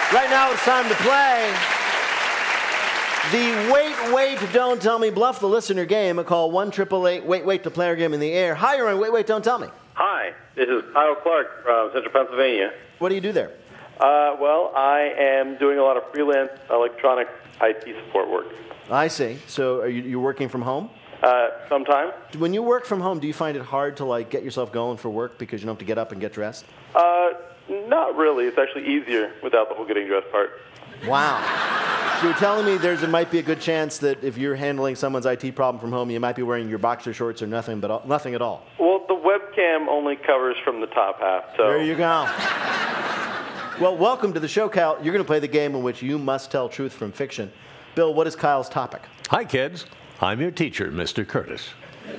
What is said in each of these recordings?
Right now it's time to play the Wait, Don't Tell Me Bluff the Listener game. Call 1-888-WAIT to play our game in the air. Hi, you're on Wait, Don't Tell Me. Hi, this is Kyle Clark from Central Pennsylvania. What do you do there? Well, I am doing a lot of freelance electronic IT support work. I see. So are you working from home? Sometimes. When you work from home, do you find it hard to get yourself going for work because you don't have to get up and get dressed? Not really. It's actually easier without the whole getting dressed part. Wow. So you're telling me there might be a good chance that if you're handling someone's IT problem from home, you might be wearing your boxer shorts or nothing at all. Well, the webcam only covers from the top half, so... There you go. Well, welcome to the show, Kyle. You're going to play the game in which you must tell truth from fiction. Bill, what is Kyle's topic? Hi, kids. I'm your teacher, Mr. Curtis.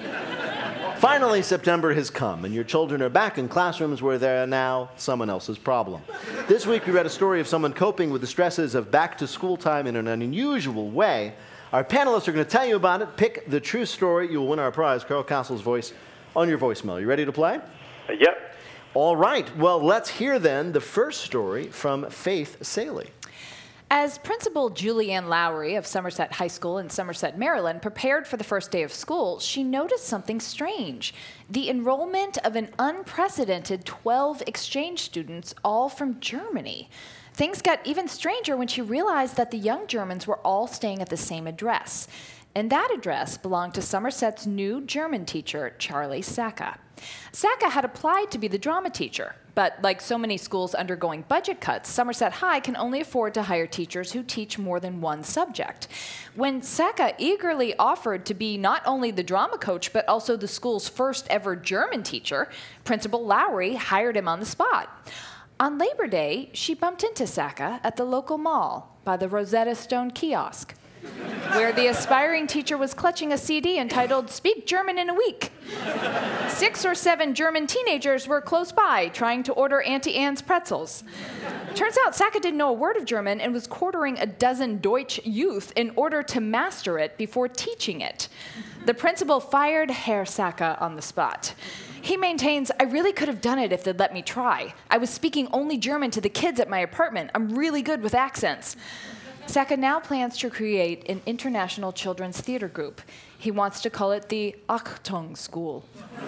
Finally, September has come, and your children are back in classrooms where they're now someone else's problem. This week, we read a story of someone coping with the stresses of back-to-school time in an unusual way. Our panelists are going to tell you about it. Pick the true story. You will win our prize, Carl Castle's voice, on your voicemail. You ready to play? Yep. All right. Well, let's hear, then, the first story from Faith Saley. As Principal Julianne Lowry of Somerset High School in Somerset, Maryland, prepared for the first day of school, she noticed something strange: the enrollment of an unprecedented 12 exchange students, all from Germany. Things got even stranger when she realized that the young Germans were all staying at the same address. And that address belonged to Somerset's new German teacher, Charlie Sacca. Sacca had applied to be the drama teacher, but like so many schools undergoing budget cuts, Somerset High can only afford to hire teachers who teach more than one subject. When Sacca eagerly offered to be not only the drama coach, but also the school's first ever German teacher, Principal Lowry hired him on the spot. On Labor Day, she bumped into Sacca at the local mall by the Rosetta Stone kiosk, where the aspiring teacher was clutching a CD entitled "Speak German in a Week." 6 or 7 German teenagers were close by trying to order Auntie Anne's pretzels. Turns out Sacca didn't know a word of German and was quartering a dozen Deutsch youth in order to master it before teaching it. The principal fired Herr Sacca on the spot. He maintains, "I really could have done it if they'd let me try. I was speaking only German to the kids at my apartment. I'm really good with accents." Sacca now plans to create an international children's theater group. He wants to call it the Achtung School.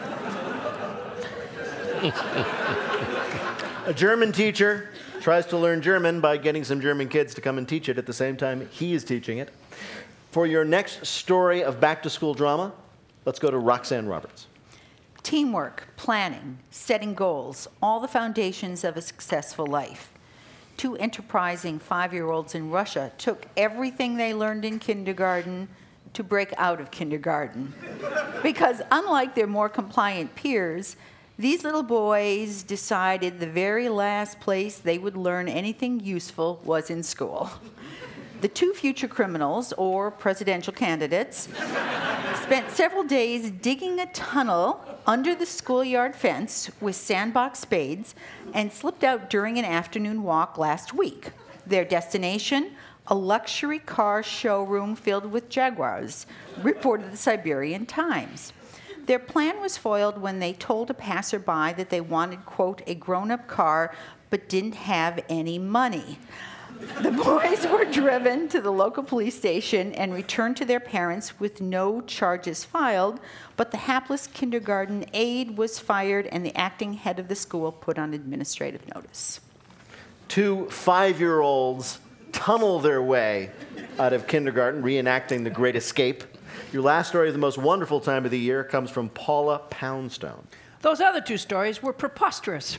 A German teacher tries to learn German by getting some German kids to come and teach it at the same time he is teaching it. For your next story of back-to-school drama, let's go to Roxanne Roberts. Teamwork, planning, setting goals, all the foundations of a successful life. 2 enterprising 5-year-olds in Russia took everything they learned in kindergarten to break out of kindergarten. Because unlike their more compliant peers, these little boys decided the very last place they would learn anything useful was in school. The 2 future criminals, or presidential candidates, spent several days digging a tunnel under the schoolyard fence with sandbox spades and slipped out during an afternoon walk last week. Their destination, a luxury car showroom filled with Jaguars, reported the Siberian Times. Their plan was foiled when they told a passerby that they wanted, quote, a grown-up car, but didn't have any money. The boys were driven to the local police station and returned to their parents with no charges filed, but the hapless kindergarten aide was fired and the acting head of the school put on administrative notice. 2 5-year-olds tunnel their way out of kindergarten, reenacting the Great Escape. Your last story of the most wonderful time of the year comes from Paula Poundstone. Those other 2 stories were preposterous.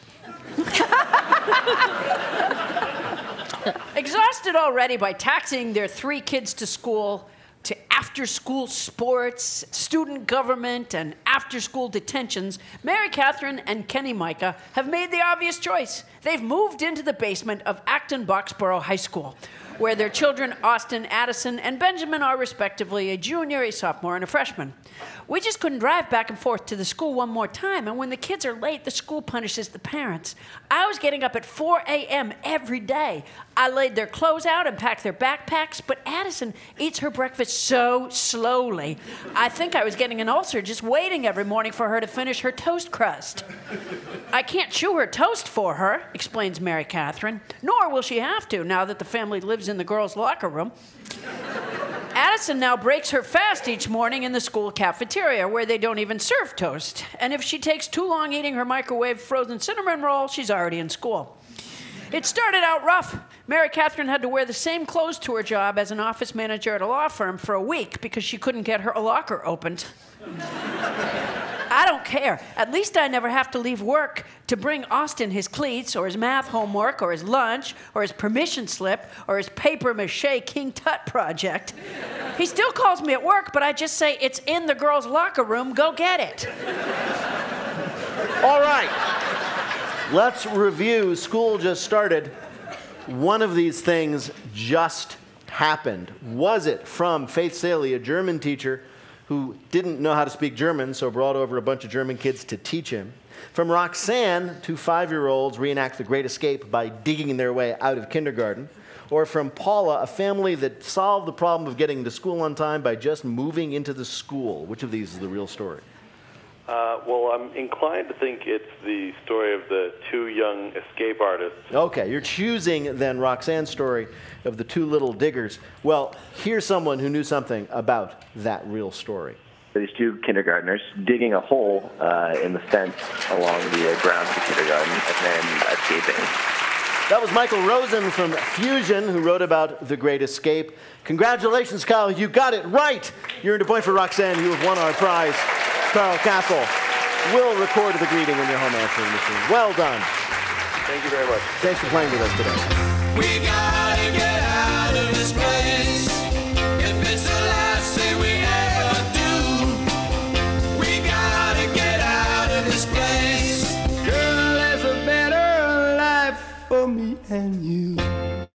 Exhausted already by taxiing their 3 kids to school, to after-school sports, student government, and after-school detentions, Mary Catherine and Kenny Micah have made the obvious choice. They've moved into the basement of Acton Boxborough High School, where their children, Austin, Addison, and Benjamin, are respectively a junior, a sophomore, and a freshman. We just couldn't drive back and forth to the school one more time, and when the kids are late, the school punishes the parents. I was getting up at 4 a.m. every day. I laid their clothes out and packed their backpacks, but Addison eats her breakfast so slowly. I think I was getting an ulcer just waiting every morning for her to finish her toast crust. I can't chew her toast for her, explains Mary Catherine, nor will she have to now that the family lives in the girls' locker room. Addison now breaks her fast each morning in the school cafeteria, where they don't even serve toast. And if she takes too long eating her microwave frozen cinnamon roll, she's already in school. It started out rough. Mary Catherine had to wear the same clothes to her job as an office manager at a law firm for a week because she couldn't get her locker opened. I don't care. At least I never have to leave work to bring Austin his cleats or his math homework or his lunch or his permission slip or his papier-mâché King Tut project. He still calls me at work, but I just say, it's in the girls' locker room, go get it. All right. Let's review. School just started. One of these things just happened. Was it from Faith Saley, a German teacher who didn't know how to speak German, so brought over a bunch of German kids to teach him? From Roxanne, 2 5-year-olds reenact the Great Escape by digging their way out of kindergarten? Or from Paula, a family that solved the problem of getting to school on time by just moving into the school? Which of these is the real story? Well, I'm inclined to think it's the story of the 2 young escape artists. Okay, you're choosing then Roxanne's story of the 2 little diggers. Well, here's someone who knew something about that real story. These 2 kindergartners digging a hole in the fence along the grounds of the kindergarten and then escaping. That was Michael Rosen from Fusion, who wrote about The Great Escape. Congratulations, Kyle. You got it right. You earned a point for Roxanne. You have won our prize. Carl Castle will record the greeting in your home answering machine. Well done. Thank you very much. Thanks for playing with us today. We gotta get out of this place. If it's the last thing we ever do, we gotta get out of this place. Girl, there's a better life for me and you.